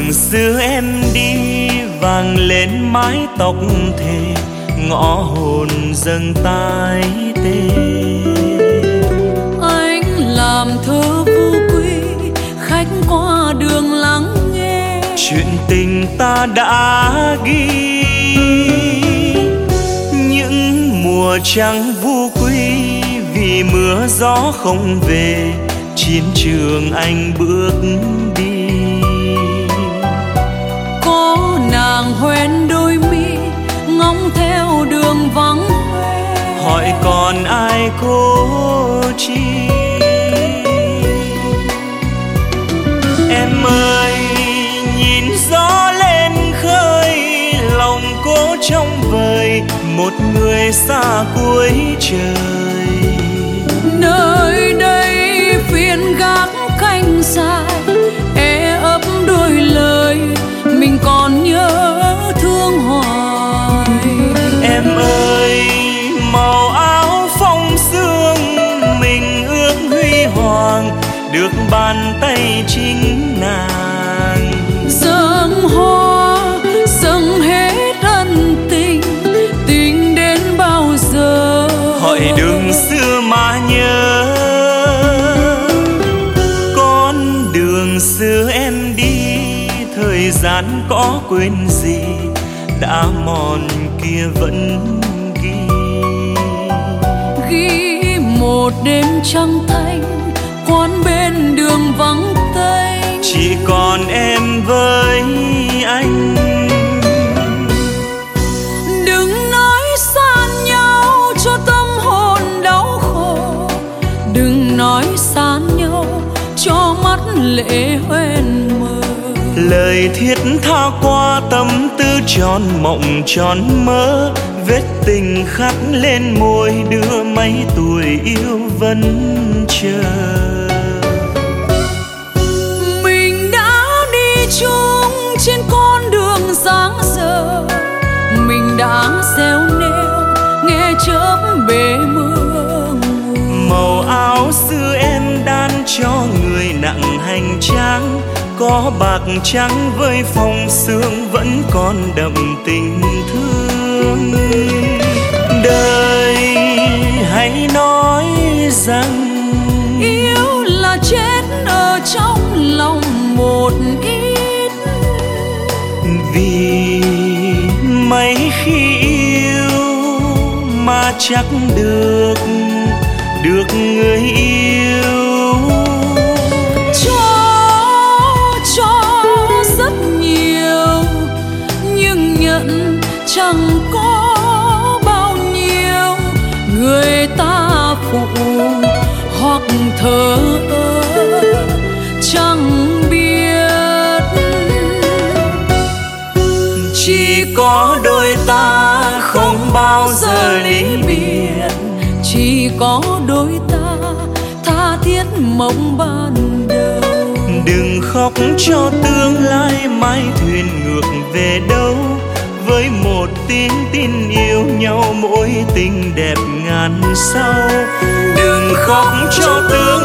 đường xưa em đi vàng lên mái tóc thề, ngõ hồn dâng tái tê. Anh làm thơ vô quy, khách qua đường lắng nghe chuyện tình ta đã ghi. Những mùa trắng vô quy vì mưa gió không về, chiến trường anh bước đi. Có nàng hoen đôi mi ngóng theo đường vắng hoe, hỏi còn ai cố chi. Em ơi nhìn gió lên khơi, lòng cố trông vời một người xa cuối trời. Nơi đây phiên gác canh dài, e ấp đôi lời mình còn nhớ thương hoài. Em ơi màu áo phong sương mình ước huy hoàng, được bàn tay chính nàng. Dâng hoa dâng hết ân tình, tình đến bao giờ hỏi đường xưa mà nhớ. Con đường xưa em đi thời gian có quên gì, đã mòn kia vẫn ghi. Ghi một đêm trăng thanh, quán bên đường vắng tênh, chỉ còn em với anh. đừng nói xa nhau cho tâm hồn đau khổ, đừng nói xa nhau cho mắt lệ hoen mờ. Lời thiết tha qua tâm tư tròn mộng tròn mơ, vết tình khắc lên môi đưa mấy tuổi yêu vẫn chờ. Mình đã đi chung trên con đường dáng giờ, mình đã gieo neo nghe chớp bể mưa. Màu áo xưa em đan cho người nặng hành trang, có bạc trắng với phong sương vẫn còn đậm tình thương. Đời hãy nói rằng Yêu là chết ở trong lòng một ít, vì mấy khi yêu mà chắc được người yêu. Cho rất nhiều nhưng nhận chẳng có bao nhiêu, người ta phụ hoặc thờ ơ chẳng biết. Chỉ có đôi ta không bao giờ ly biệt, chỉ có đôi ta tha thiết mộng ban đầu. đừng khóc cho tương lai mai thuyền ngược về đâu, với một tiếng tin yêu nhau mỗi tình đẹp ngàn sao. Đừng khóc cho tương